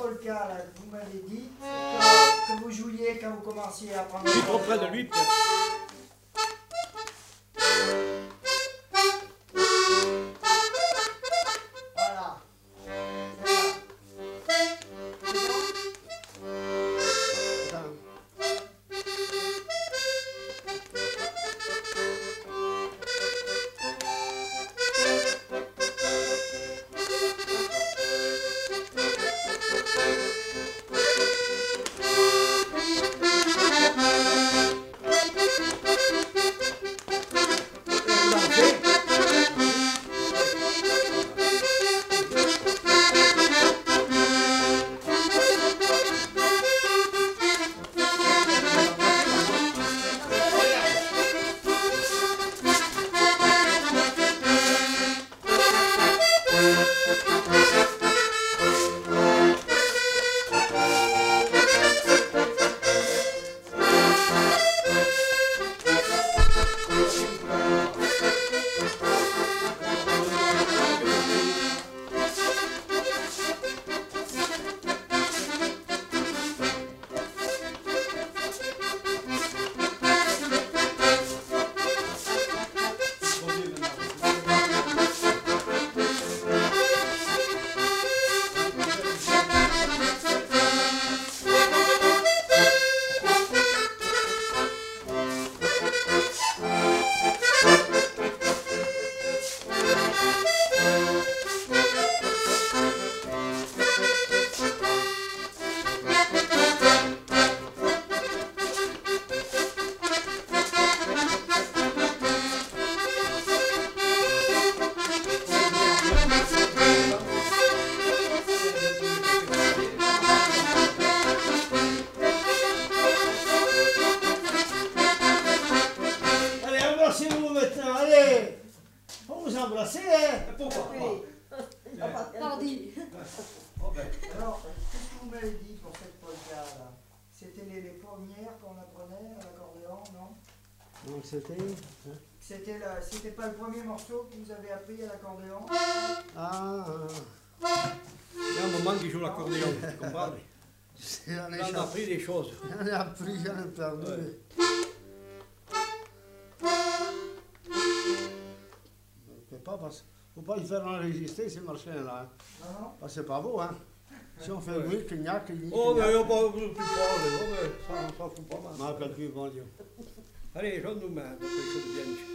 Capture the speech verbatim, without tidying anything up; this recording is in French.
polka là, que vous m'avez dit que, que vous jouiez quand vous commenciez à apprendre. Oui, trop près de lui, peut-être. Voilà. Allez, on vous embrasser, hein. Pourquoi pas? Pardi. Oh ben. Alors, qu'est-ce que vous m'avez dit pour cette polka là? C'était les, les premières qu'on apprenait à l'accordéon, non? Donc c'était hein? C'était la- c'était pas le premier morceau que vous avez appris à l'accordéon? Ah, Il y a un moment qu'il joue l'accordéon, tu comprends? j'en ai, On a appris des choses. j'en ai appris, j'en ai perdu. Ouais. On peut pas parce faut pas y faire enregistrer ces machins-là. Hein. Non, non? Ah, c'est pas beau, hein. Si on fait oui, clignac, clignac. Oh, mais il n'y a pas plus parler. Oh, mais ça, on s'en fout pas mal. Je m'en rappelle plus, bon Dieu. Allez, j'en nous mets, après je deviens.